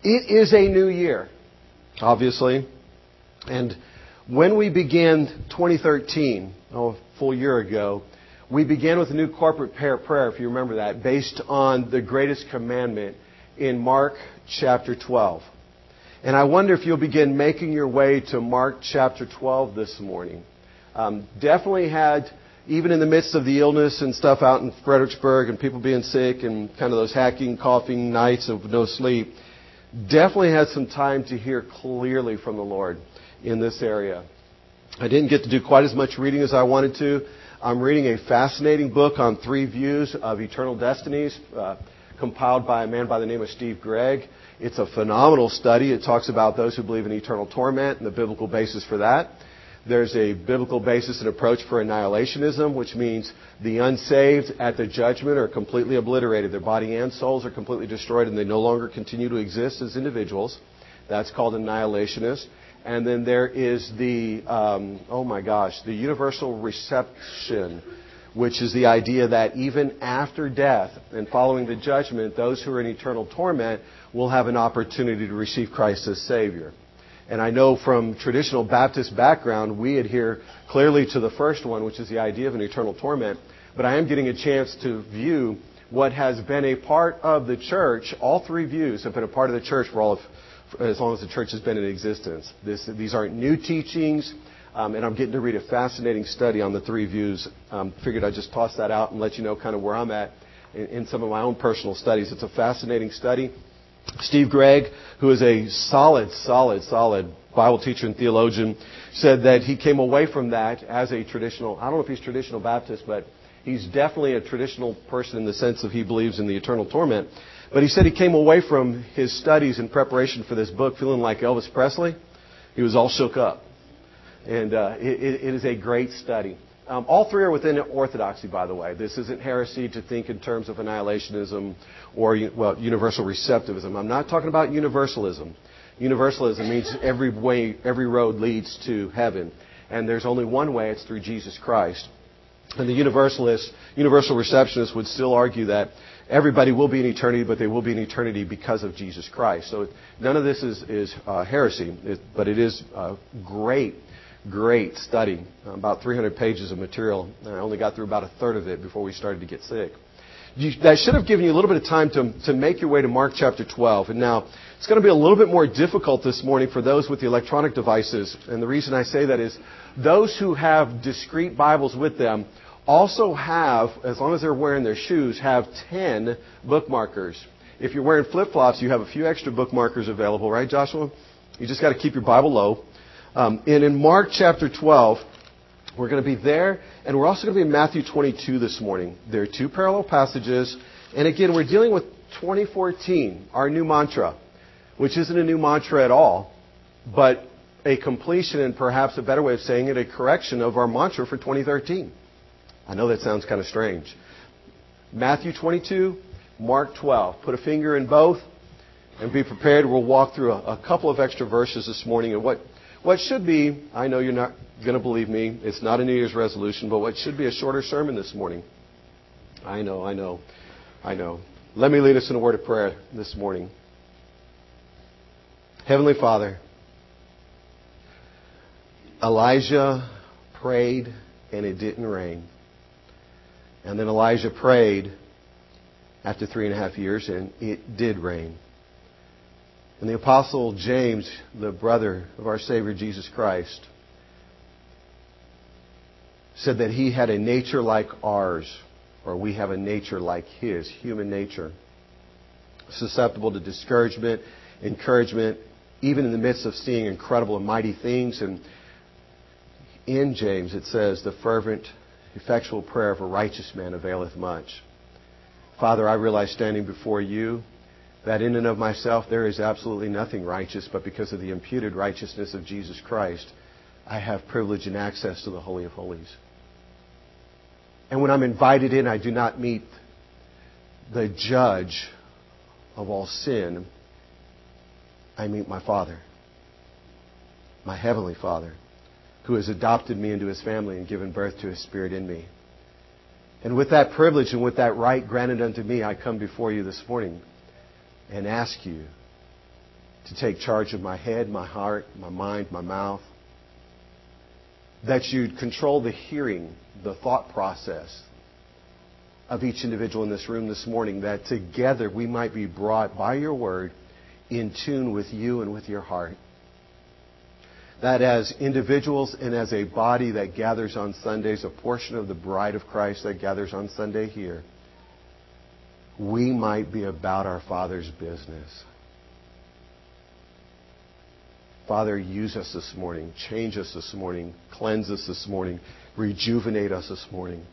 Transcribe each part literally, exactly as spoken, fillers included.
It is a new year, obviously. And when we began twenty thirteen, oh, a full year ago, we began with a new corporate prayer, if you remember that, based on the greatest commandment in Mark chapter twelve. And I wonder if you'll begin making your way to Mark chapter twelve this morning. Um, definitely had, even in the midst of the illness and stuff out in Fredericksburg and people being sick and kind of those hacking, coughing nights of no sleep, definitely had some time to hear clearly from the Lord in this area. I didn't get to do quite as much reading as I wanted to. I'm reading a fascinating book on three views of eternal destinies, uh, compiled by a man by the name of Steve Gregg. It's a phenomenal study. It talks about those who believe in eternal torment and the biblical basis for that. There's a biblical basis and approach for annihilationism, which means the unsaved at the judgment are completely obliterated. Their body and souls are completely destroyed and they no longer continue to exist as individuals. That's called annihilationist. And then there is the, um, oh my gosh, the universal reception, which is the idea that even after death and following the judgment, those who are in eternal torment will have an opportunity to receive Christ as Savior. And I know from traditional Baptist background, we adhere clearly to the first one, which is the idea of an eternal torment. But I am getting a chance to view what has been a part of the church. All three views have been a part of the church for all of, as long as the church has been in existence. This, these aren't new teachings. Um, and I'm getting to read a fascinating study on the three views. Um, figured I'd just toss that out and let you know kind of where I'm at in, in some of my own personal studies. It's a fascinating study. Steve Gregg, who is a solid, solid, solid Bible teacher and theologian, said that he came away from that as a traditional, I don't know if he's traditional Baptist, but he's definitely a traditional person in the sense of he believes in the eternal torment. But he said he came away from his studies in preparation for this book feeling like Elvis Presley. He was all shook up. And uh, it, it is a great study. Um, all three are within orthodoxy, by the way. This isn't heresy to think in terms of annihilationism or, well, universal receptivism. I'm not talking about universalism. Universalism means every way, every road leads to heaven. And there's only one way, it's through Jesus Christ. And the universalists, universal receptionists would still argue that everybody will be in eternity, but they will be in eternity because of Jesus Christ. So none of this is, is uh, heresy, it, but it is uh, great. Great study, about three hundred pages of material. I only got through about a third of it before we started to get sick. You, that should have given you a little bit of time to, to make your way to Mark chapter twelve. And now, it's going to be a little bit more difficult this morning for those with the electronic devices. And the reason I say that is those who have discrete Bibles with them also have, as long as they're wearing their shoes, have ten bookmarkers. If you're wearing flip-flops, you have a few extra bookmarkers available, right, Joshua? You just got to keep your Bible low. Um, and in Mark chapter twelve, we're going to be there, and we're also going to be in Matthew twenty-two this morning. There are two parallel passages, and again, we're dealing with twenty fourteen, our new mantra, which isn't a new mantra at all, but a completion and perhaps a better way of saying it, a correction of our mantra for twenty thirteen. I know that sounds kind of strange. Matthew twenty-two, Mark twelve. Put a finger in both and be prepared. We'll walk through a, a couple of extra verses this morning, and what What should be, I know you're not going to believe me, it's not a New Year's resolution, but what should be a shorter sermon this morning. I know, I know, I know. Let me lead us in a word of prayer this morning. Heavenly Father, Elijah prayed and it didn't rain. And then Elijah prayed after three and a half years and it did rain. And the Apostle James, the brother of our Savior Jesus Christ, said that he had a nature like ours, or we have a nature like his, human nature, susceptible to discouragement, encouragement, even in the midst of seeing incredible and mighty things. And in James it says, the fervent, effectual prayer of a righteous man availeth much. Father, I realize standing before you that in and of myself there is absolutely nothing righteous, but because of the imputed righteousness of Jesus Christ, I have privilege and access to the Holy of Holies. And when I'm invited in, I do not meet the judge of all sin. I meet my Father, my Heavenly Father, who has adopted me into His family and given birth to His Spirit in me. And with that privilege and with that right granted unto me, I come before you this morning and ask you to take charge of my head, my heart, my mind, my mouth. That you'd control the hearing, the thought process of each individual in this room this morning, that together we might be brought by your word in tune with you and with your heart. That as individuals and as a body that gathers on Sundays, a portion of the bride of Christ that gathers on Sunday here, we might be about our Father's business. Father, use us this morning. Change us this morning. Cleanse us this morning. Rejuvenate us this morning.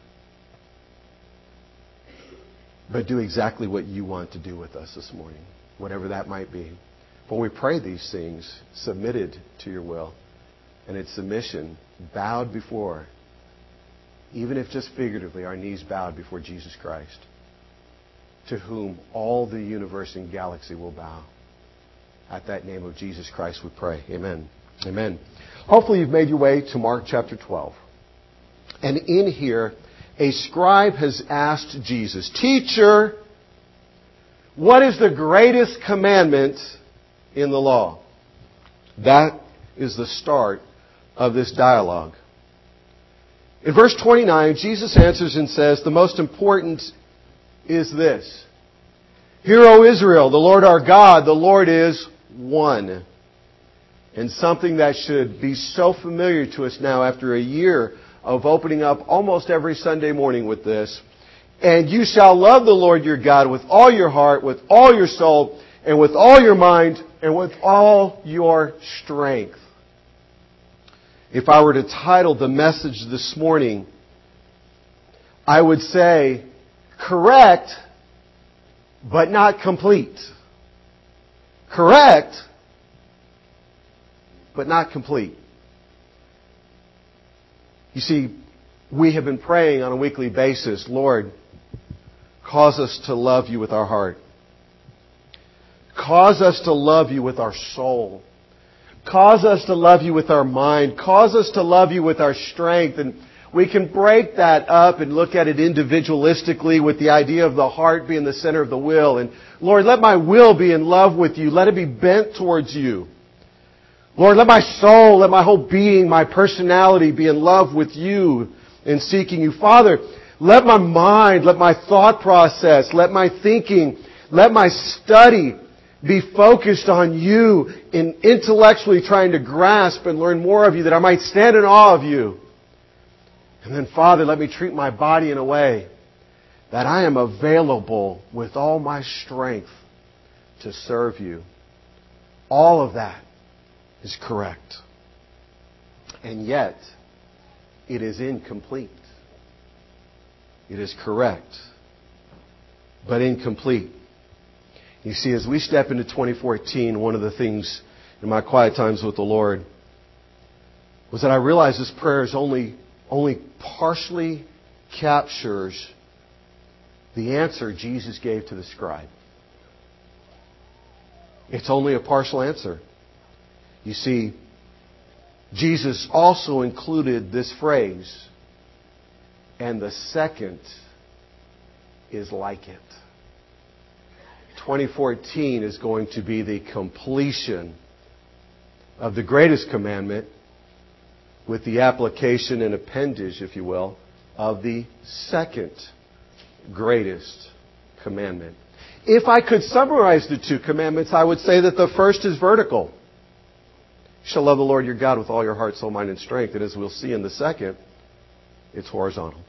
But do exactly what you want to do with us this morning, whatever that might be. When we pray these things, submitted to your will, and in submission, bowed before, even if just figuratively, our knees bowed before Jesus Christ, to whom all the universe and galaxy will bow. At that name of Jesus Christ we pray. Amen. Amen. Hopefully you've made your way to Mark chapter twelve. And in here, a scribe has asked Jesus, "Teacher, what is the greatest commandment in the law?" That is the start of this dialogue. In verse twenty-nine, Jesus answers and says, the most important is this: "Hear, O Israel, the Lord our God, the Lord is one." And something that should be so familiar to us now after a year of opening up almost every Sunday morning with this. "And you shall love the Lord your God with all your heart, with all your soul, and with all your mind, and with all your strength." If I were to title the message this morning, I would say, correct, but not complete. Correct, but not complete. You see, we have been praying on a weekly basis, "Lord, cause us to love you with our heart. Cause us to love you with our soul. Cause us to love you with our mind. Cause us to love you with our strength." And we can break that up and look at it individualistically with the idea of the heart being the center of the will. And Lord, let my will be in love with you. Let it be bent towards you. Lord, let my soul, let my whole being, my personality be in love with you and seeking you. Father, let my mind, let my thought process, let my thinking, let my study be focused on you in intellectually trying to grasp and learn more of you, that I might stand in awe of you. And then, Father, let me treat my body in a way that I am available with all my strength to serve you. All of that is correct. And yet, it is incomplete. It is correct, but incomplete. You see, as we step into twenty fourteen, one of the things in my quiet times with the Lord was that I realized this prayer is only, only partially captures the answer Jesus gave to the scribe. It's only a partial answer. You see, Jesus also included this phrase, "And the second is like it." twenty fourteen is going to be the completion of the greatest commandment with the application and appendage, if you will, of the second greatest commandment. If I could summarize the two commandments, I would say that the first is vertical. You shall love the Lord your God with all your heart, soul, mind, and strength. And as we'll see in the second, it's horizontal.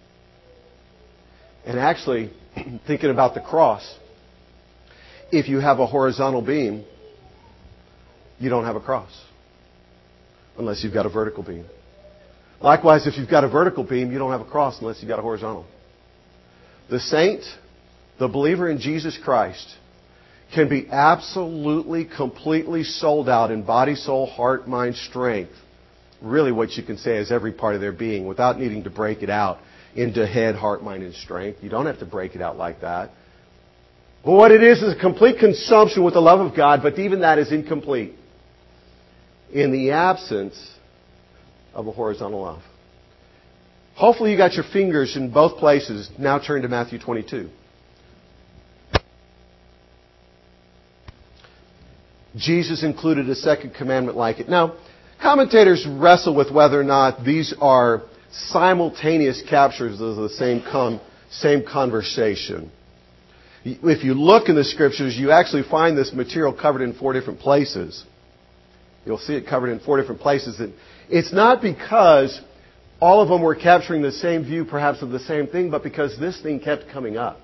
And actually, thinking about the cross, if you have a horizontal beam, you don't have a cross. Unless you've got a vertical beam. Likewise, if you've got a vertical beam, you don't have a cross unless you've got a horizontal. The saint, the believer in Jesus Christ, can be absolutely, completely sold out in body, soul, heart, mind, strength. Really what you can say is every part of their being without needing to break it out into head, heart, mind, and strength. You don't have to break it out like that. But what it is is a complete consumption with the love of God, but even that is incomplete in the absence of a horizontal love. Hopefully you got your fingers in both places. Now turn to Matthew twenty-two. Jesus included a second commandment like it. Now, commentators wrestle with whether or not these are simultaneous captures of the same con- same conversation. If you look in the Scriptures, you actually find this material covered in four different places. You'll see it covered in four different places. And it's not because all of them were capturing the same view, perhaps, of the same thing, but because this thing kept coming up.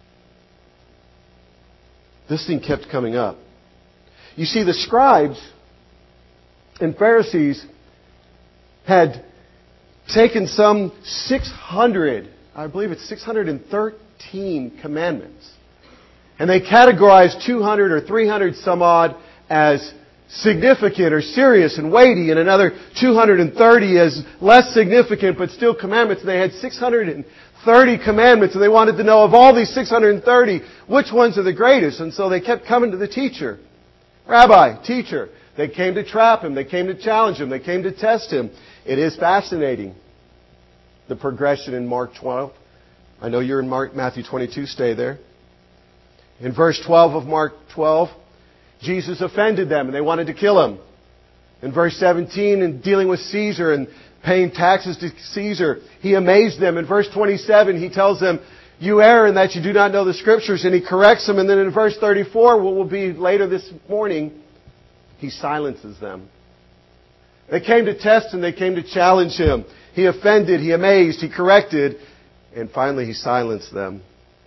This thing kept coming up. You see, the scribes and Pharisees had taken some six hundred, I believe it's six hundred thirteen commandments, and they categorized two hundred or three hundred some odd as significant or serious and weighty, and another two hundred thirty as less significant but still commandments. And they had six hundred thirty commandments, and they wanted to know of all these six hundred thirty, which ones are the greatest. And so they kept coming to the teacher. Rabbi, teacher. They came to trap Him. They came to challenge Him. They came to test Him. It is fascinating, the progression in Mark twelve. I know you're in Mark, Matthew twenty-two. Stay there. In verse twelve of Mark twelve, Jesus offended them and they wanted to kill Him. In verse seventeen, in dealing with Caesar and paying taxes to Caesar, He amazed them. In verse twenty-seven, He tells them, you err in that you do not know the Scriptures, and He corrects them. And then in verse thirty-four, what will be later this morning, He silences them. They came to test Him, they came to challenge Him. He offended, He amazed, He corrected, and finally He silenced them.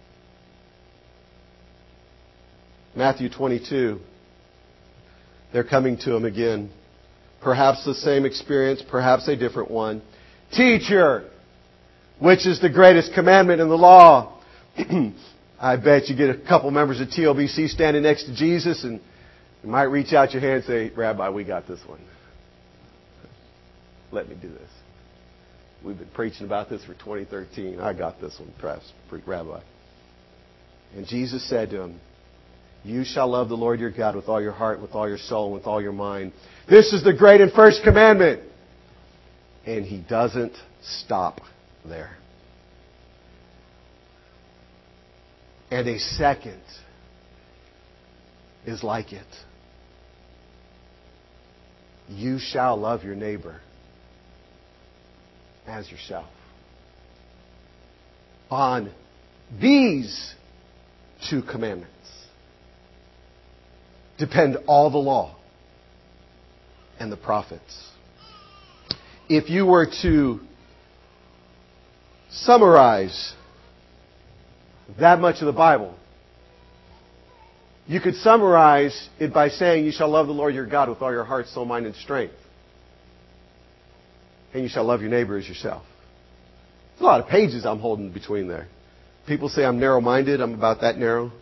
Matthew twenty-two. They're coming to Him again. Perhaps the same experience, perhaps a different one. Teacher, which is the greatest commandment in the law? I bet you get a couple members of T L B C standing next to Jesus, and you might reach out your hand and say, Rabbi, we got this one. Let me do this. We've been preaching about this for twenty thirteen. I got this one, perhaps, Rabbi. And Jesus said to him, you shall love the Lord your God with all your heart, with all your soul, and with all your mind. This is the great and first commandment. And He doesn't stop there. And a second is like it. You shall love your neighbor as yourself. On these two commandments depend all the law and the prophets. If you were to summarize that much of the Bible, you could summarize it by saying, you shall love the Lord your God with all your heart, soul, mind, and strength. And you shall love your neighbor as yourself. There's a lot of pages I'm holding between there. People say I'm narrow-minded. I'm about that narrow.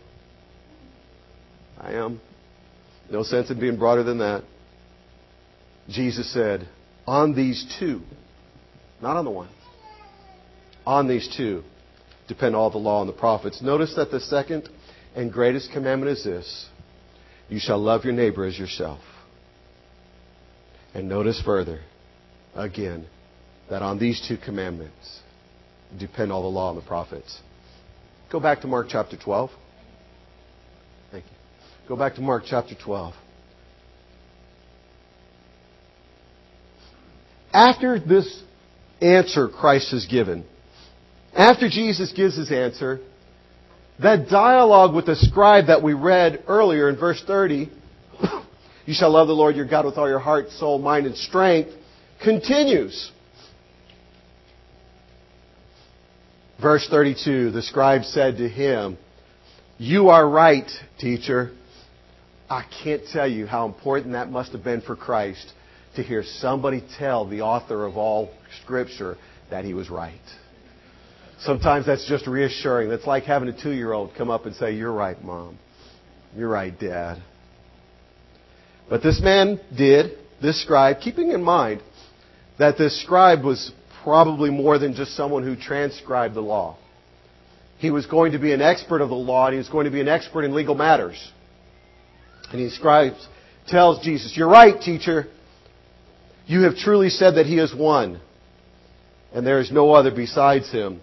I am. No sense in being broader than that. Jesus said, on these two, not on the one, on these two depend all the law and the prophets. Notice that the second and greatest commandment is this: you shall love your neighbor as yourself. And notice further, again, that on these two commandments depend all the law and the prophets. Go back to Mark chapter twelve. Thank you. Go back to Mark chapter twelve. After this answer Christ has given, after Jesus gives His answer, that dialogue with the scribe that we read earlier in verse thirty, you shall love the Lord your God with all your heart, soul, mind, and strength, continues. Verse thirty-two, the scribe said to Him, you are right, teacher. I can't tell you how important that must have been for Christ to hear somebody tell the author of all Scripture that he was right. Sometimes that's just reassuring. That's like having a two-year-old come up and say, you're right, Mom. You're right, Dad. But this man did, this scribe, keeping in mind that this scribe was probably more than just someone who transcribed the law. He was going to be an expert of the law, and he was going to be an expert in legal matters. And he scribes tells Jesus, you're right, teacher. You have truly said that He is one, and there is no other besides Him.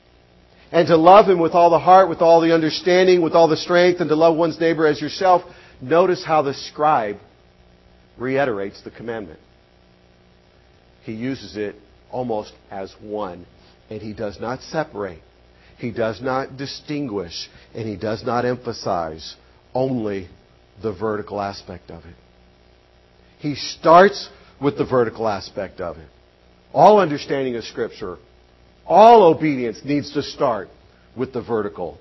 And to love Him with all the heart, with all the understanding, with all the strength, and to love one's neighbor as yourself, Notice how the scribe reiterates the commandment. He uses it almost as one. And he does not separate. He does not distinguish. And he does not emphasize only the vertical aspect of it. He starts with the vertical aspect of it. All understanding of Scripture, all obedience needs to start with the vertical.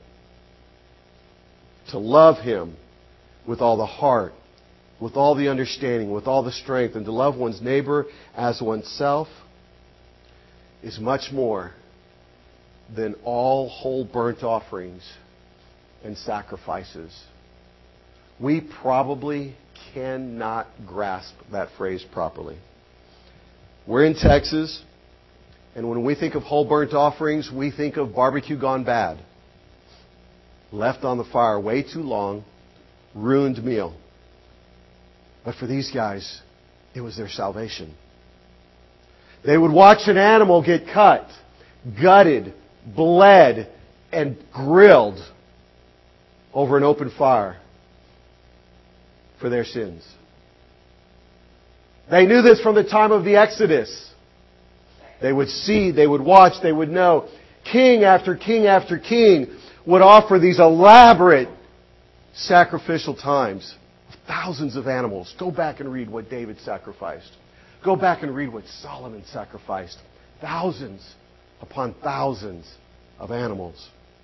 To love Him with all the heart, with all the understanding, with all the strength, and to love one's neighbor as oneself is much more than all whole burnt offerings and sacrifices. We probably cannot grasp that phrase properly. We're in Texas, and when we think of whole burnt offerings, we think of barbecue gone bad. Left on the fire way too long, ruined meal. But for these guys, it was their salvation. They would watch an animal get cut, gutted, bled, and grilled over an open fire for their sins. They knew this from the time of the Exodus. They would see, they would watch, they would know. King after king after king would offer these elaborate sacrificial times of thousands of animals. Go back and read what David sacrificed. Go back and read what Solomon sacrificed. Thousands upon thousands of animals.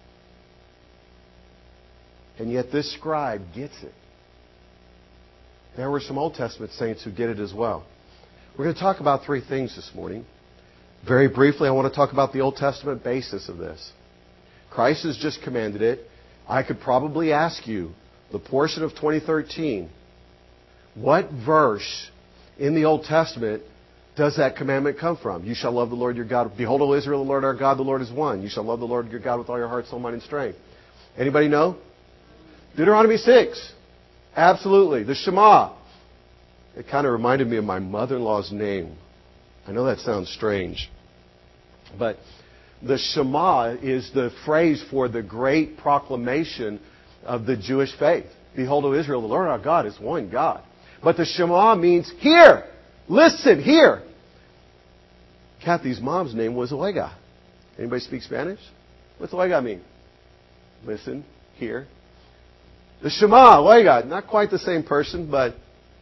And yet this scribe gets it. There were some Old Testament saints who get it as well. We're going to talk about three things this morning. Very briefly, I want to talk about the Old Testament basis of this. Christ has just commanded it. I could probably ask you, the portion of twenty thirteen, what verse in the Old Testament does that commandment come from? You shall love the Lord your God. Behold, O Israel, the Lord our God, the Lord is one. You shall love the Lord your God with all your heart, soul, mind, and strength. Anybody know? Deuteronomy six. Absolutely. The Shema. It kind of reminded me of my mother-in-law's name. I know that sounds strange. But the Shema is the phrase for the great proclamation of the Jewish faith. Behold, O Israel, the Lord our God is one God. But the Shema means hear. Listen, hear. Kathy's mom's name was Oega. Anybody speak Spanish? What's Oega mean? Listen, hear. The Shema, Oega, not quite the same person, but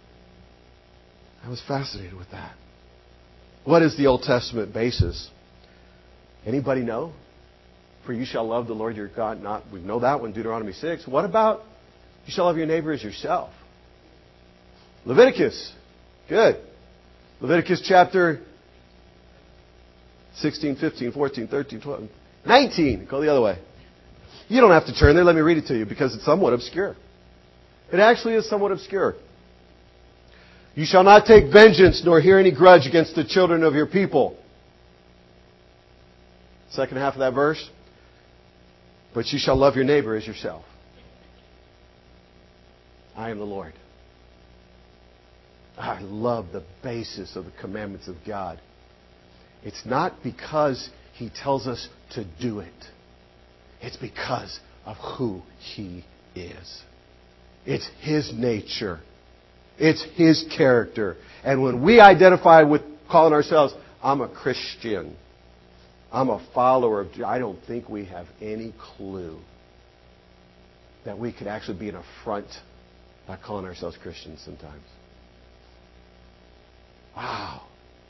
I was fascinated with that. What is the Old Testament basis? Anybody know? For you shall love the Lord your God. Not we know that one, Deuteronomy six. What about you shall love your neighbor as yourself? Leviticus. Good. Leviticus chapter sixteen, fifteen, fourteen, thirteen, twelve, nineteen. Go the other way. You don't have to turn there. Let me read it to you because it's somewhat obscure. It actually is somewhat obscure. You shall not take vengeance nor hear any grudge against the children of your people. Second half of that verse. But you shall love your neighbor as yourself. I am the Lord. I love the basis of the commandments of God. It's not because He tells us to do it. It's because of who He is. It's His nature. It's His character. And when we identify with calling ourselves, I'm a Christian, I'm a follower of Jesus, I don't think we have any clue that we could actually be an affront by calling ourselves Christians sometimes. Wow.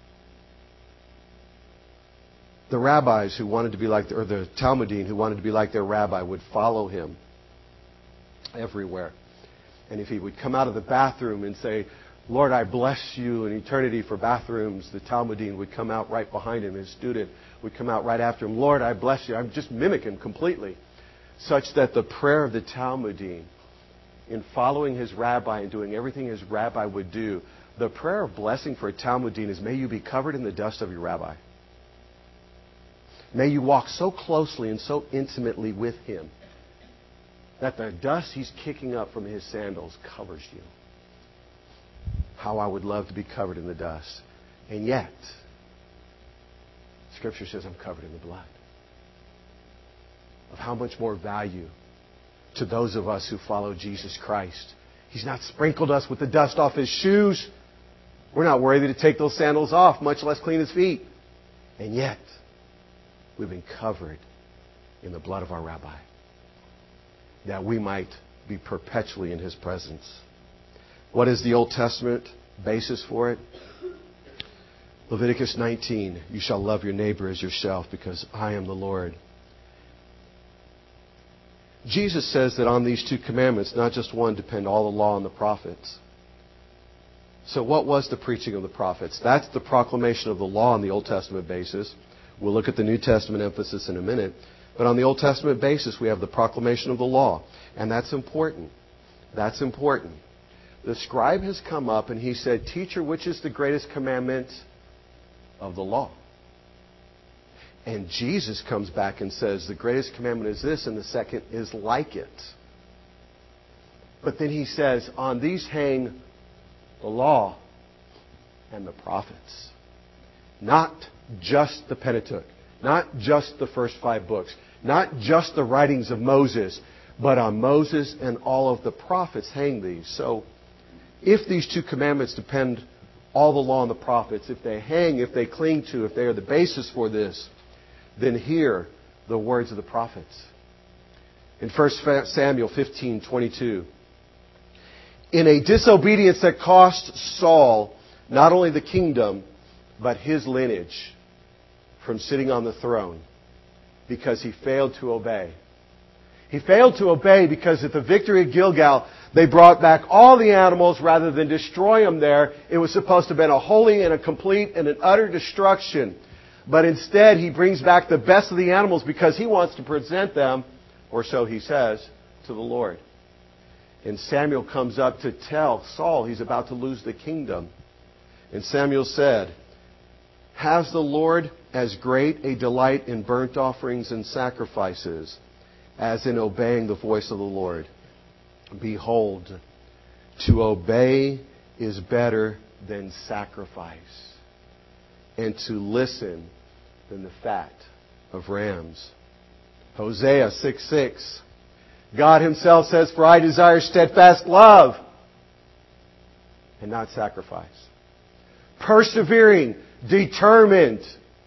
The rabbis who wanted to be like, or the Talmudim who wanted to be like their rabbi would follow him everywhere. And if he would come out of the bathroom and say, Lord, I bless you in eternity for bathrooms, the Talmudim would come out right behind him. His student would come out right after him. Lord, I bless you. I'm just mimicking completely. Such that the prayer of the Talmudim, in following his rabbi and doing everything his rabbi would do, the prayer of blessing for a Talmudim is, may you be covered in the dust of your rabbi. May you walk so closely and so intimately with him that the dust he's kicking up from his sandals covers you. How I would love to be covered in the dust. And yet, Scripture says I'm covered in the blood. Of how much more value to those of us who follow Jesus Christ He's not sprinkled us with the dust off His shoes. We're not worthy to take those sandals off, much less clean His feet. And yet, we've been covered in the blood of our Rabbi, that we might be perpetually in His presence. What is the Old Testament basis for it? Leviticus nineteen, you shall love your neighbor as yourself because I am the Lord. Jesus says that on these two commandments, not just one, depend all the law and the prophets. So what was the preaching of the prophets? That's the proclamation of the law on the Old Testament basis. We'll look at the New Testament emphasis in a minute. But on the Old Testament basis, we have the proclamation of the law. And that's important. That's important. The scribe has come up and he said, Teacher, which is the greatest commandment of the law? And Jesus comes back and says, the greatest commandment is this, and the second is like it. But then he says, on these hang the law and the prophets. Not just the Pentateuch. Not just the first five books. Not just the writings of Moses. But on Moses and all of the prophets hang these. So, if these two commandments depend all the law and the prophets, if they hang, if they cling to, if they are the basis for this, then hear the words of the prophets. In First Samuel fifteen twenty-two, in a disobedience that cost Saul not only the kingdom, but his lineage from sitting on the throne because he failed to obey. He failed to obey because at the victory at Gilgal, they brought back all the animals rather than destroy them there. It was supposed to have been a holy and a complete and an utter destruction. But instead, he brings back the best of the animals because he wants to present them, or so he says, to the Lord. And Samuel comes up to tell Saul he's about to lose the kingdom. And Samuel said, Has the Lord as great a delight in burnt offerings and sacrifices as in obeying the voice of the Lord? Behold, to obey is better than sacrifice, and to listen than the fat of rams. Hosea six six. God Himself says, For I desire steadfast love and not sacrifice. Persevering, determined,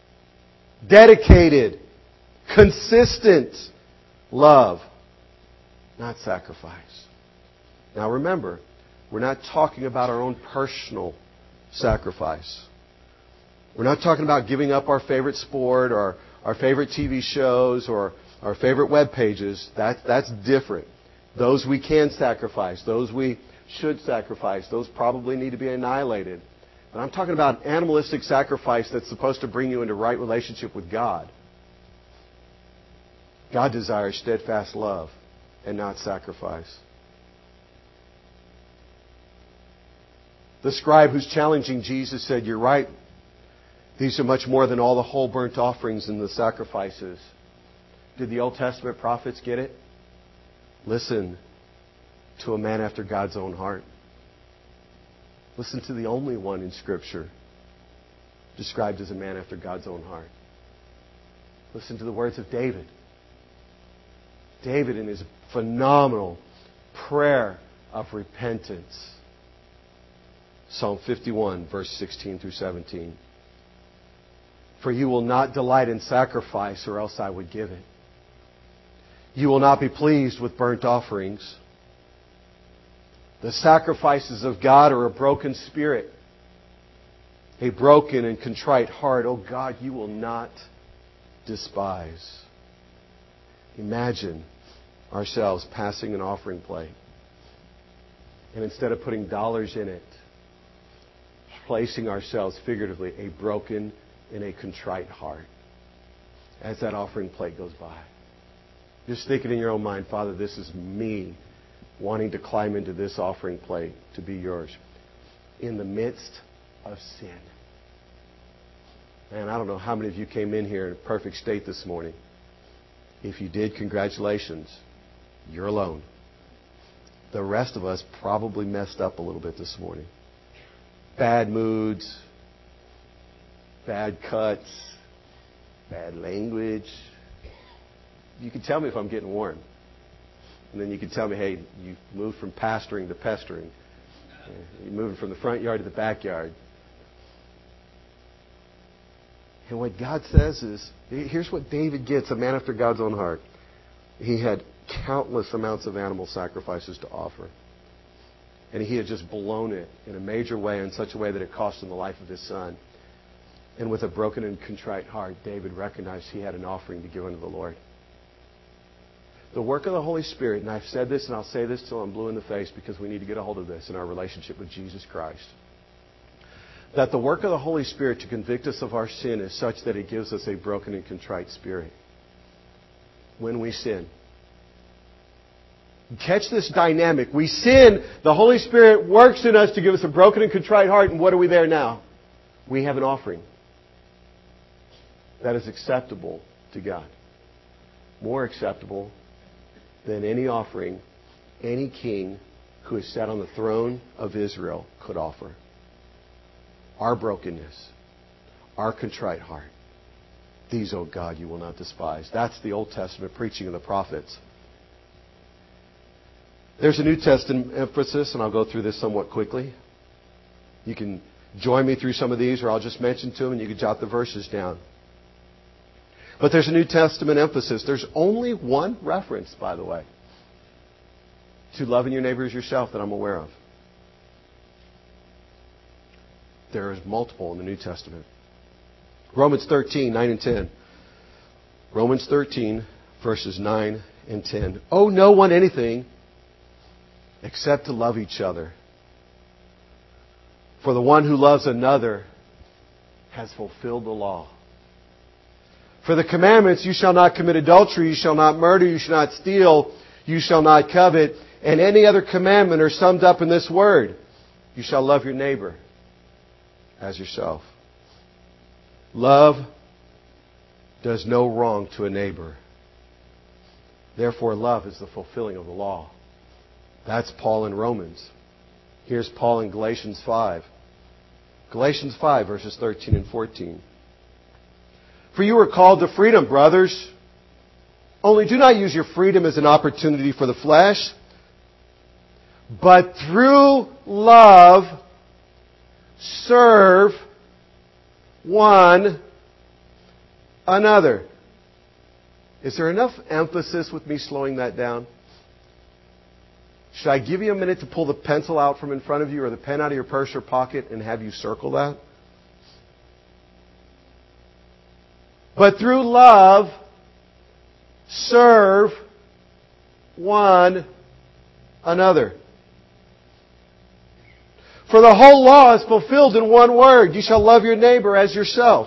dedicated, consistent love, not sacrifice. Now remember, we're not talking about our own personal sacrifice. We're not talking about giving up our favorite sport or our favorite T V shows or our favorite web pages. That, that's different. Those we can sacrifice. Those we should sacrifice. Those probably need to be annihilated. But I'm talking about animalistic sacrifice that's supposed to bring you into right relationship with God. God desires steadfast love and not sacrifice. The scribe who's challenging Jesus said, You're right. These are much more than all the whole burnt offerings and the sacrifices. Did the Old Testament prophets get it? Listen to a man after God's own heart. Listen to the only one in Scripture described as a man after God's own heart. Listen to the words of David. David in his phenomenal prayer of repentance. Psalm fifty-one, verse sixteen through seventeen. For you will not delight in sacrifice, or else I would give it. You will not be pleased with burnt offerings. The sacrifices of God are a broken spirit, a broken and contrite heart. Oh God, you will not despise. Imagine ourselves passing an offering plate, and instead of putting dollars in it, placing ourselves figuratively a broken and a contrite heart as that offering plate goes by. Just think it in your own mind, Father, this is me wanting to climb into this offering plate to be yours in the midst of sin. Man, I don't know how many of you came in here in a perfect state this morning. If you did, congratulations. You're alone. The rest of us probably messed up a little bit this morning. Bad moods, bad cuts, bad language. You can tell me if I'm getting warm. And then you can tell me, hey, you moved from pastoring to pestering. You're moving from the front yard to the backyard. And what God says is, here's what David gets, a man after God's own heart. He had countless amounts of animal sacrifices to offer. And he had just blown it in a major way, in such a way that it cost him the life of his son. And with a broken and contrite heart, David recognized he had an offering to give unto the Lord. The work of the Holy Spirit, and I've said this and I'll say this till I'm blue in the face because we need to get a hold of this in our relationship with Jesus Christ. That the work of the Holy Spirit to convict us of our sin is such that it gives us a broken and contrite spirit when we sin. Catch this dynamic. We sin, the Holy Spirit works in us to give us a broken and contrite heart, and what are we there now? We have an offering that is acceptable to God. More acceptable than any offering any king who has sat on the throne of Israel could offer. Our brokenness, our contrite heart. These, O God, you will not despise. That's the Old Testament preaching of the prophets. There's a New Testament emphasis, and I'll go through this somewhat quickly. You can join me through some of these, or I'll just mention to them, and you can jot the verses down. But there's a New Testament emphasis. There's only one reference, by the way, to loving your neighbor as yourself that I'm aware of. There is multiple in the New Testament. Romans thirteen, nine and ten. Romans thirteen, verses nine and ten. Owe no one anything except to love each other. For the one who loves another has fulfilled the law. For the commandments, you shall not commit adultery, you shall not murder, you shall not steal, you shall not covet, and any other commandment are summed up in this word. You shall love your neighbor as yourself. Love does no wrong to a neighbor. Therefore, love is the fulfilling of the law. That's Paul in Romans. Here's Paul in Galatians five. Galatians five, verses thirteen and fourteen. For you were called to freedom, brothers. Only do not use your freedom as an opportunity for the flesh, but through love serve one another. Is there enough emphasis with me slowing that down? Should I give you a minute to pull the pencil out from in front of you or the pen out of your purse or pocket and have you circle that? But through love, serve one another. For the whole law is fulfilled in one word. You shall love your neighbor as yourself.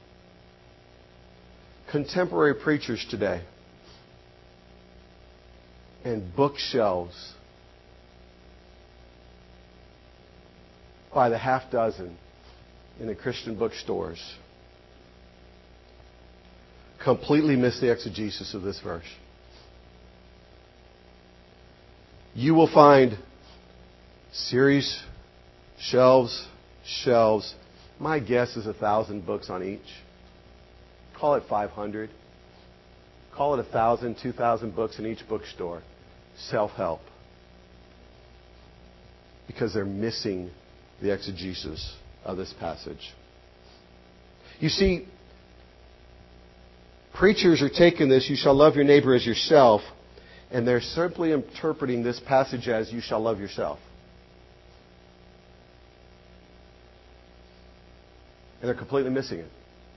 Contemporary preachers today and bookshelves by the half dozen in the Christian bookstores completely miss the exegesis of this verse. You will find series, shelves, shelves. My guess is a thousand books on each. Call it five hundred. Call it a thousand, two thousand books in each bookstore. Self-help. Because they're missing the exegesis of this passage. You see, preachers are taking this, you shall love your neighbor as yourself, and they're simply interpreting this passage as you shall love yourself. And they're completely missing it.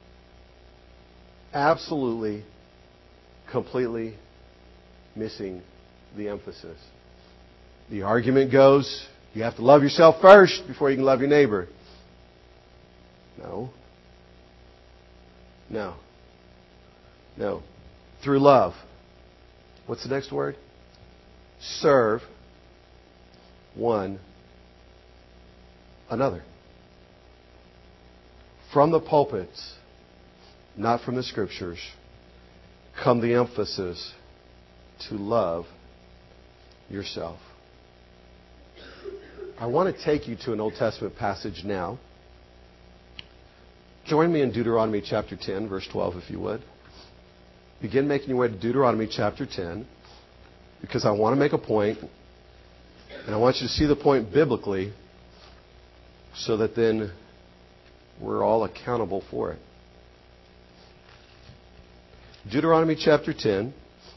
Absolutely, completely missing the emphasis. The argument goes, you have to love yourself first before you can love your neighbor. No. No. No. Through love. What's the next word? Serve one another. From the pulpits, not from the Scriptures, come the emphasis to love yourself. I want to take you to an Old Testament passage now. Join me in Deuteronomy chapter ten, verse twelve, if you would. Begin making your way to Deuteronomy chapter ten. because I want to make a point, and I want you to see the point biblically so that then we're all accountable for it. Deuteronomy chapter ten.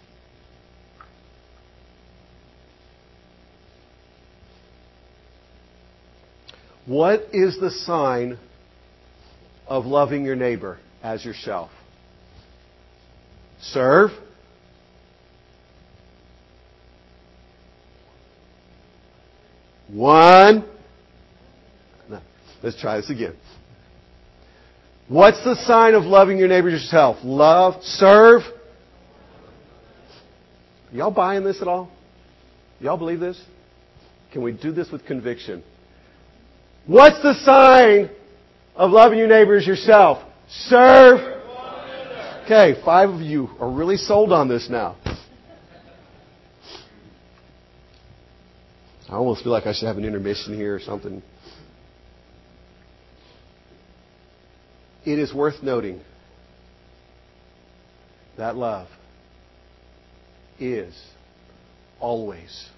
What is the sign of loving your neighbor as yourself? Serve. One. No, let's try this again. What's the sign of loving your neighbor as yourself? Love. Serve. Y'all buying this at all? Y'all believe this? Can we do this with conviction? What's the sign of loving your neighbor as yourself? Serve. Okay, five of you are really sold on this now. I almost feel like I should have an intermission here or something. It is worth noting that love is always,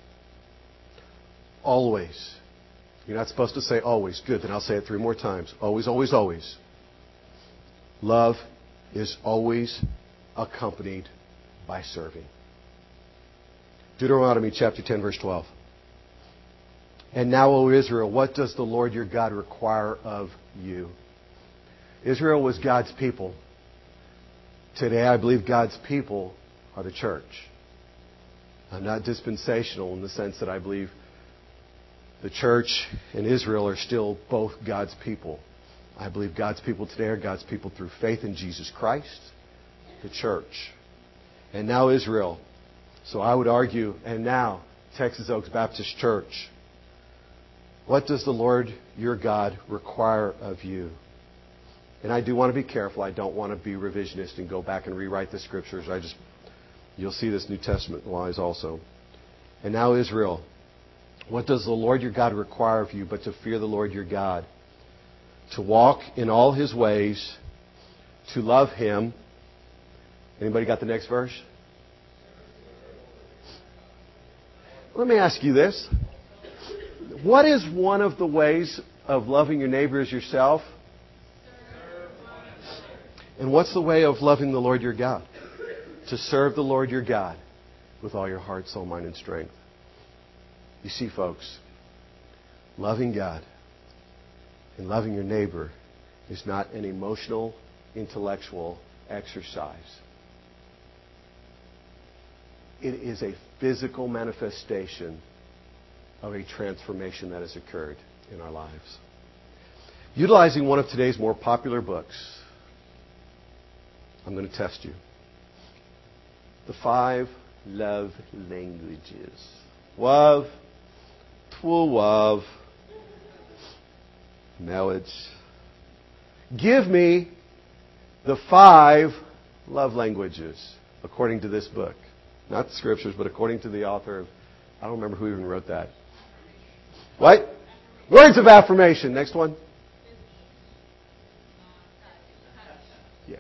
always. You're not supposed to say always. Good, then I'll say it three more times. Always, always, always. Love is always accompanied by serving. Deuteronomy chapter ten, verse twelve. And now, O Israel, what does the Lord your God require of you? Israel was God's people. Today, I believe God's people are the church. I'm not dispensational in the sense that I believe the church and Israel are still both God's people. I believe God's people today are God's people through faith in Jesus Christ, the church. And now Israel. So I would argue, and now Texas Oaks Baptist Church. What does the Lord your God require of you? And I do want to be careful. I don't want to be revisionist and go back and rewrite the Scriptures. I just, you'll see this New Testament wise also. And now Israel. What does the Lord your God require of you but to fear the Lord your God? To walk in all His ways, to love Him. Anybody got the next verse? Let me ask you this. What is one of the ways of loving your neighbor as yourself? And what's the way of loving the Lord your God? To serve the Lord your God with all your heart, soul, mind, and strength. You see, folks, loving God and loving your neighbor is not an emotional, intellectual exercise. It is a physical manifestation of a transformation that has occurred in our lives. Utilizing one of today's more popular books, I'm going to test you. The Five Love Languages. Love, love, marriage. Give me the five love languages according to this book. Not the Scriptures, but according to the author of, I don't remember who even wrote that. What? Words of affirmation. Next one. Yeah.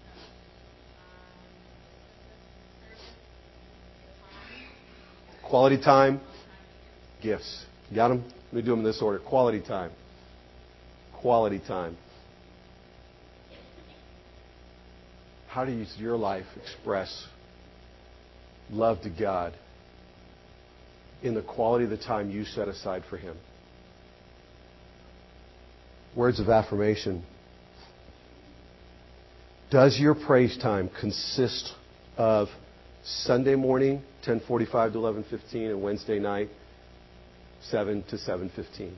Quality time. Gifts. Got them? Let me do them in this order. Quality time. Quality time. How does your life express love to God in the quality of the time you set aside for Him? Words of affirmation. Does your praise time consist of Sunday morning, ten forty-five to eleven fifteen, and Wednesday night, seven to seven fifteen?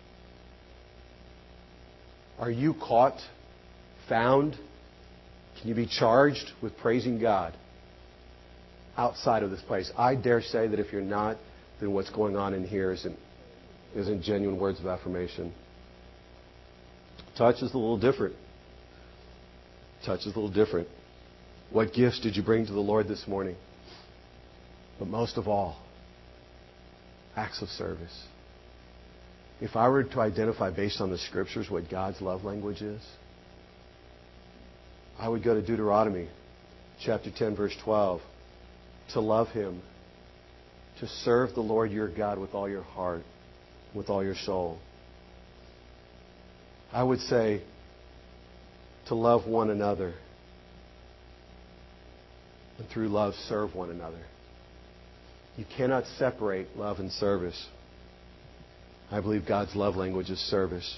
Are you caught, found? Can you be charged with praising God outside of this place? I dare say that if you're not, then what's going on in here isn't, isn't genuine words of affirmation. Touch is a little different. Touch is a little different. What gifts did you bring to the Lord this morning? But most of all, acts of service. If I were to identify based on the Scriptures what God's love language is, I would go to Deuteronomy chapter ten, verse twelve. To love Him to serve the Lord your God with all your heart, with all your soul. I would say to love one another, and through love serve one another. You cannot separate love and service. I believe God's love language is service.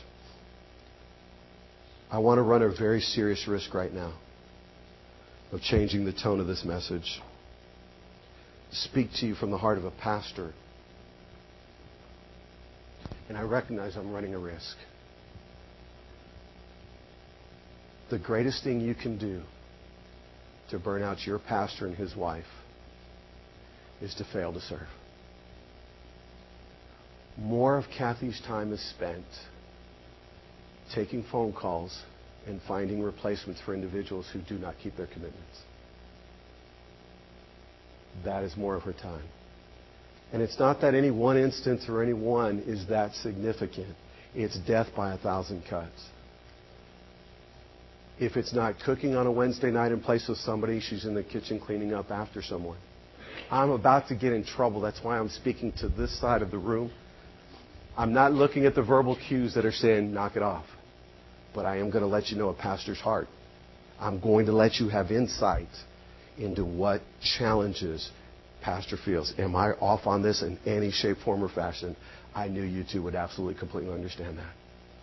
I want to run a very serious risk right now of changing the tone of this message. Speak to you from the heart of a pastor. And I recognize I'm running a risk. The greatest thing you can do to burn out your pastor and his wife is to fail to serve. More of Kathy's time is spent taking phone calls and finding replacements for individuals who do not keep their commitments. That is more of her time. And it's not that any one instance or any one is that significant. It's death by a thousand cuts. If it's not cooking on a Wednesday night in place of somebody, she's in the kitchen cleaning up after someone. I'm about to get in trouble. That's why I'm speaking to this side of the room. I'm not looking at the verbal cues that are saying, knock it off. But I am going to let you know a pastor's heart. I'm going to let you have insight into what challenges pastor feels. Am I off on this in any shape, form, or fashion? I knew you two would absolutely, completely understand that.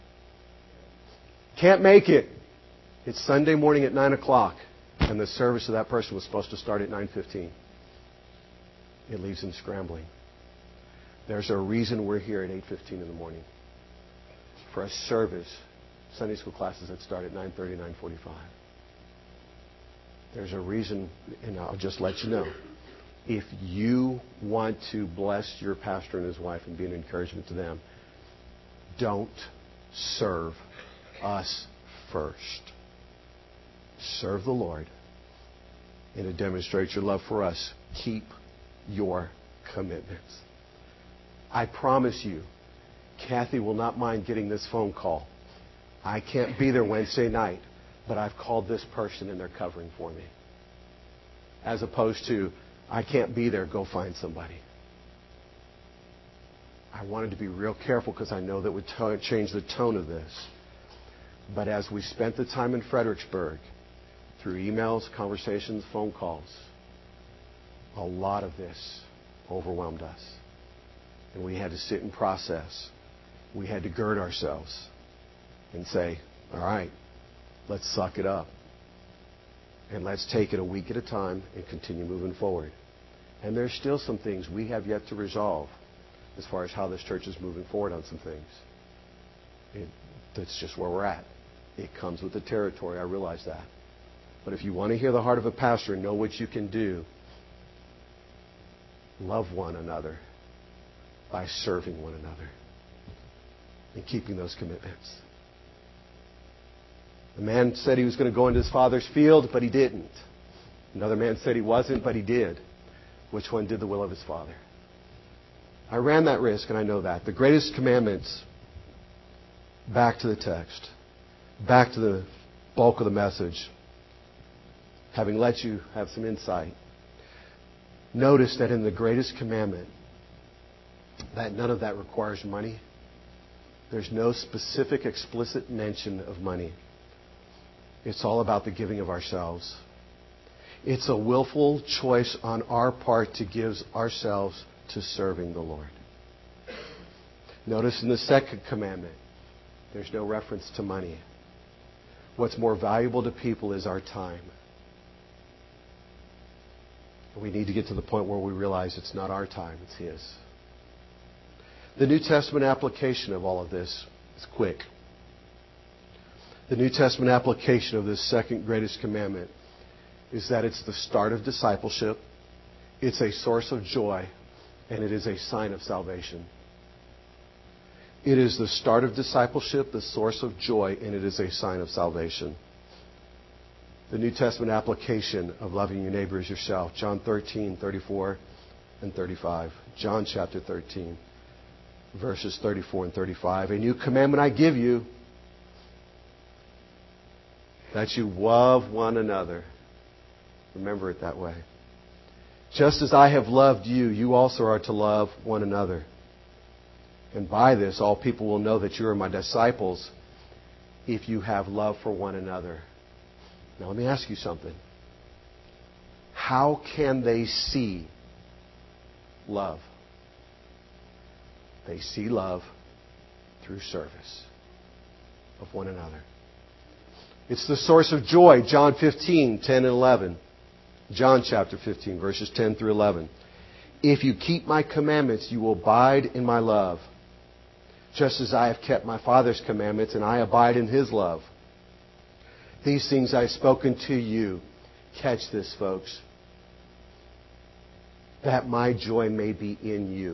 Can't make it. It's Sunday morning at nine o'clock, and the service of that person was supposed to start at nine fifteen. It leaves them scrambling. There's a reason we're here at eight fifteen in the morning for a service, Sunday school classes that start at nine thirty, nine forty-five. There's a reason, and I'll just let you know. If you want to bless your pastor and his wife and be an encouragement to them, don't serve us first. Serve the Lord, and to demonstrate your love for us, keep your commitments. I promise you, Kathy will not mind getting this phone call. I can't be there Wednesday night, but I've called this person and they're covering for me. As opposed to, I can't be there, go find somebody. I wanted to be real careful because I know that would t- change the tone of this. But as we spent the time in Fredericksburg, through emails, conversations, phone calls, a lot of this overwhelmed us. And we had to sit and process. We had to gird ourselves and say, all right, let's suck it up. And let's take it a week at a time and continue moving forward. And there's still some things we have yet to resolve as far as how this church is moving forward on some things. It, that's just where we're at. It comes with the territory. I realize that. But if you want to hear the heart of a pastor and know what you can do, love one another by serving one another and keeping those commitments. The man said he was going to go into his father's field, but he didn't. Another man said he wasn't, but he did. Which one did the will of his father? I ran that risk, and I know that. The greatest commandments, back to the text, back to the bulk of the message, having let you have some insight. Notice that in the greatest commandment, that none of that requires money. There's no specific, explicit mention of money. It's all about the giving of ourselves. It's a willful choice on our part to give ourselves to serving the Lord. Notice in the second commandment, there's no reference to money. What's more valuable to people is our time. We need to get to the point where we realize it's not our time, it's His. The New Testament application of all of this is quick. The New Testament application of this second greatest commandment is that it's the start of discipleship, it's a source of joy, and it is a sign of salvation. It is the start of discipleship, the source of joy, and it is a sign of salvation. The New Testament application of loving your neighbor as yourself. John thirteen, thirty-four and thirty-five. John chapter thirteen, verses thirty-four and thirty-five. A new commandment I give you, that you love one another. Remember it that way. Just as I have loved you, you also are to love one another. And by this, all people will know that you are my disciples if you have love for one another. Now, let me ask you something. How can they see love? They see love through service of one another. It's the source of joy. John fifteen, ten and eleven. John chapter fifteen, verses ten through eleven. If you keep my commandments, you will abide in my love, just as I have kept my Father's commandments, and I abide in His love. These things I have spoken to you. Catch this, folks. That my joy may be in you.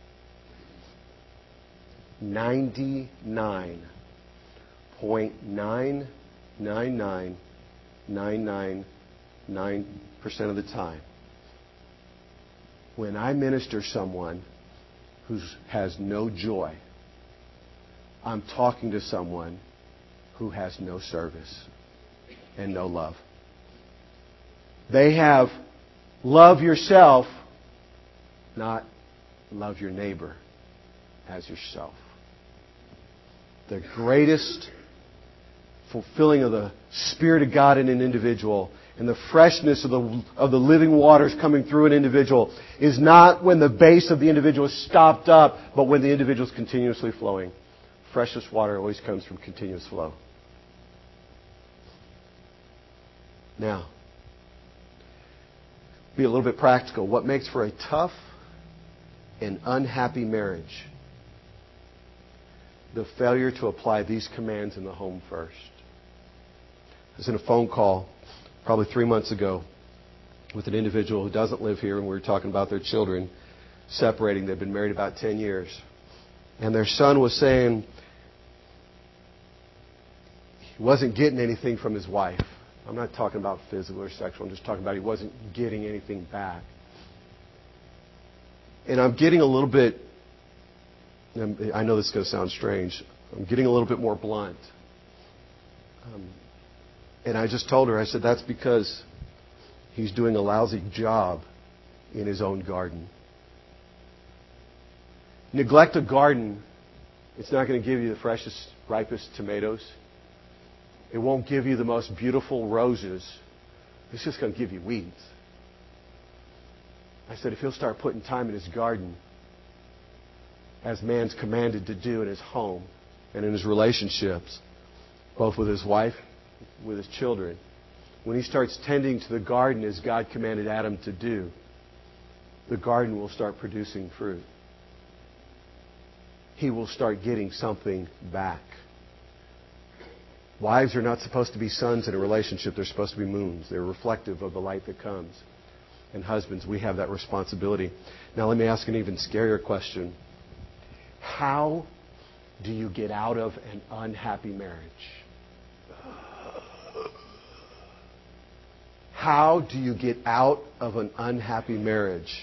ninety-nine point nine nine nine nine nine nine percent of the time, when I minister someone who has no joy, I'm talking to someone who has no service and no love. They have love yourself, not love your neighbor as yourself. The greatest fulfilling of the Spirit of God in an individual and the freshness of the, of the living waters coming through an individual is not when the base of the individual is stopped up, but when the individual is continuously flowing. Freshest water always comes from continuous flow. Now, be a little bit practical. What makes for a tough and unhappy marriage? The failure to apply these commands in the home first. I was in a phone call probably three months ago with an individual who doesn't live here, and we were talking about their children separating. They've been married about ten years. And their son was saying he wasn't getting anything from his wife. I'm not talking about physical or sexual. I'm just talking about he wasn't getting anything back. And I'm getting a little bit, I know this is going to sound strange, I'm getting a little bit more blunt. Um, and I just told her, I said, that's because he's doing a lousy job in his own garden. Neglect a garden, it's not going to give you the freshest, ripest tomatoes. It won't give you the most beautiful roses. It's just going to give you weeds. I said, if he'll start putting time in his garden, as man's commanded to do in his home and in his relationships, both with his wife, with his children, when he starts tending to the garden as God commanded Adam to do, the garden will start producing fruit. He will start getting something back. Wives are not supposed to be suns in a relationship. They're supposed to be moons. They're reflective of the light that comes. And husbands, we have that responsibility. Now let me ask an even scarier question. How do you get out of an unhappy marriage? How do you get out of an unhappy marriage?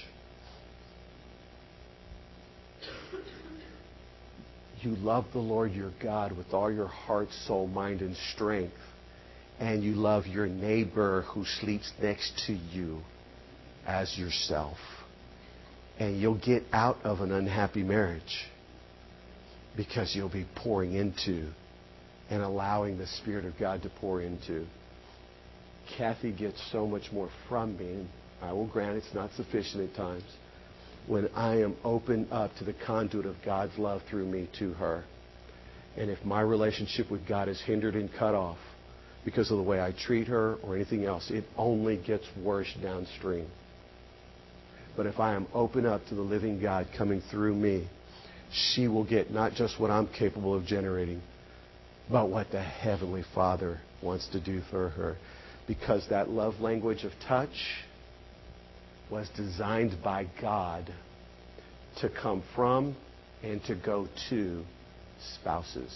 You love the Lord your God with all your heart, soul, mind, and strength. And you love your neighbor who sleeps next to you as yourself. And you'll get out of an unhappy marriage because you'll be pouring into and allowing the Spirit of God to pour into. Kathy gets so much more from me, and I will grant it's not sufficient at times, when I am open up to the conduit of God's love through me to her. And if my relationship with God is hindered and cut off because of the way I treat her or anything else, it only gets worse downstream. But if I am open up to the living God coming through me, she will get not just what I'm capable of generating, but what the Heavenly Father wants to do for her. Because that love language of touch was designed by God to come from and to go to spouses.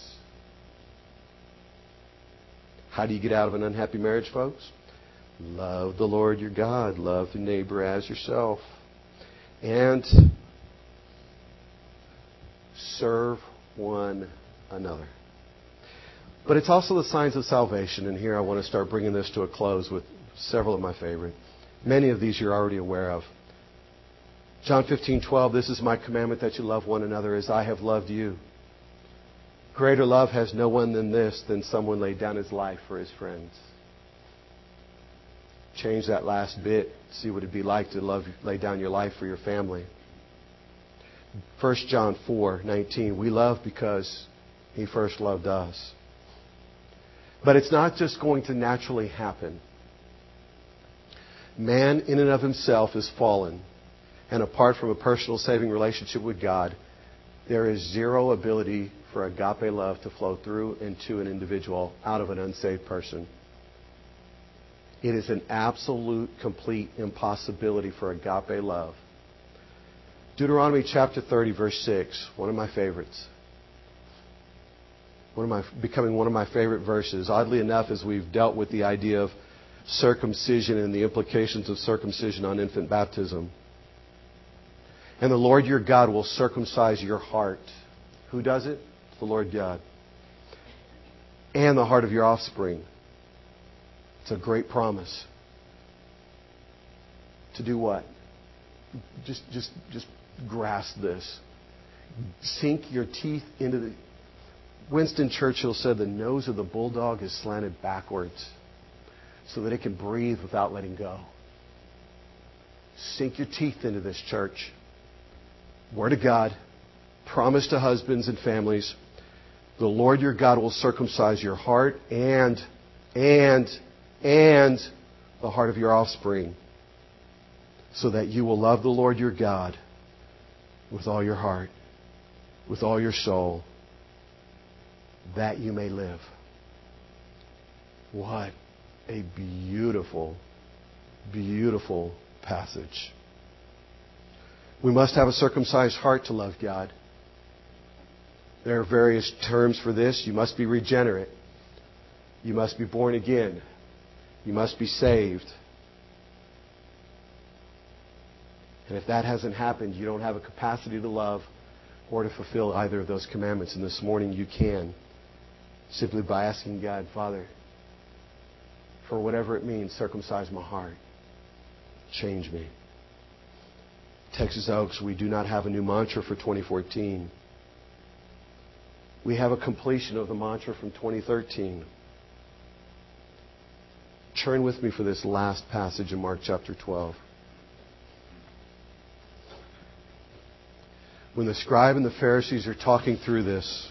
How do you get out of an unhappy marriage, folks? Love the Lord your God. Love the neighbor as yourself. And serve one another. But it's also the signs of salvation, and here I want to start bringing this to a close with several of my favorite. Many of these you're already aware of. John fifteen twelve, this is my commandment that you love one another as I have loved you. Greater love has no one than this, than someone laid down his life for his friends. Change that last bit. See what it'd be like to love, lay down your life for your family. First John four nineteen, we love because He first loved us. But it's not just going to naturally happen. Man in and of himself is fallen. And apart from a personal saving relationship with God, there is zero ability for agape love to flow through into an individual out of an unsaved person. It is an absolute, complete impossibility for agape love. Deuteronomy chapter thirty, verse six, one of my favorites. One of my, becoming one of my favorite verses. Oddly enough, as we've dealt with the idea of circumcision and the implications of circumcision on infant baptism. And the Lord your God will circumcise your heart. Who does it? The Lord God. And the heart of your offspring. It's a great promise. To do what? Just, just, just grasp this. Sink your teeth into the... Winston Churchill said the nose of the bulldog is slanted backwards so that it can breathe without letting go. Sink your teeth into this, church. Word of God, promise to husbands and families, the Lord your God will circumcise your heart and, and, and the heart of your offspring, so that you will love the Lord your God with all your heart, with all your soul, that you may live. What a beautiful, beautiful passage. We must have a circumcised heart to love God. There are various terms for this. You must be regenerate. You must be born again. You must be saved. And if that hasn't happened, you don't have a capacity to love or to fulfill either of those commandments. And this morning you can, simply by asking God, Father, for whatever it means, circumcise my heart. Change me. Texas Oaks, we do not have a new mantra for twenty fourteen. We have a completion of the mantra from twenty thirteen. Turn with me for this last passage in Mark chapter twelve. When the scribe and the Pharisees are talking through this,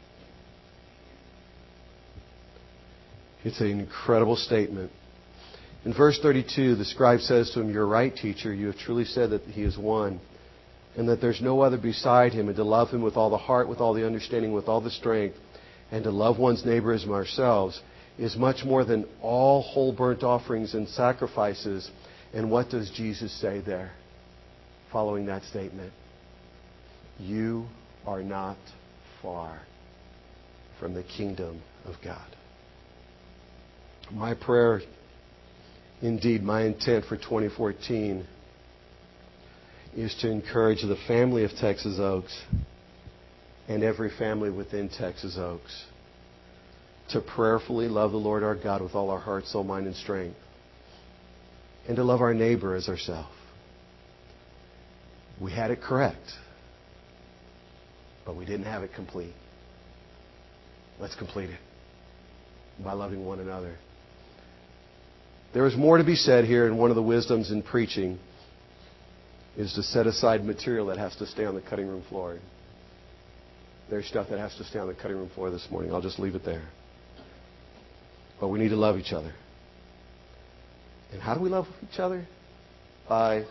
it's an incredible statement. In verse thirty-two, the scribe says to him, "You're right, teacher. You have truly said that He is one, and that there's no other beside Him, and to love Him with all the heart, with all the understanding, with all the strength, and to love one's neighbor as ourselves is much more than all whole burnt offerings and sacrifices." And what does Jesus say there following that statement? You are not far from the kingdom of God. My prayer, indeed my intent for twenty fourteen, is to encourage the family of Texas Oaks and every family within Texas Oaks to prayerfully love the Lord our God with all our heart, soul, mind, and strength, and to love our neighbor as ourselves. We had it correct, but we didn't have it complete. Let's complete it by loving one another. There is more to be said here, and one of the wisdoms in preaching is to set aside material that has to stay on the cutting room floor. There's stuff that has to stay on the cutting room floor this morning. I'll just leave it there. But we need to love each other. And how do we love each other? By...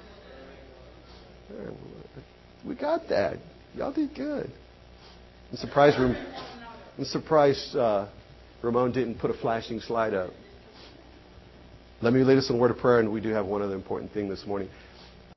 We got that. Y'all did good. I'm surprised, I'm surprised uh, Ramon didn't put a flashing slide up. Let me lead us in a word of prayer, and we do have one other important thing this morning.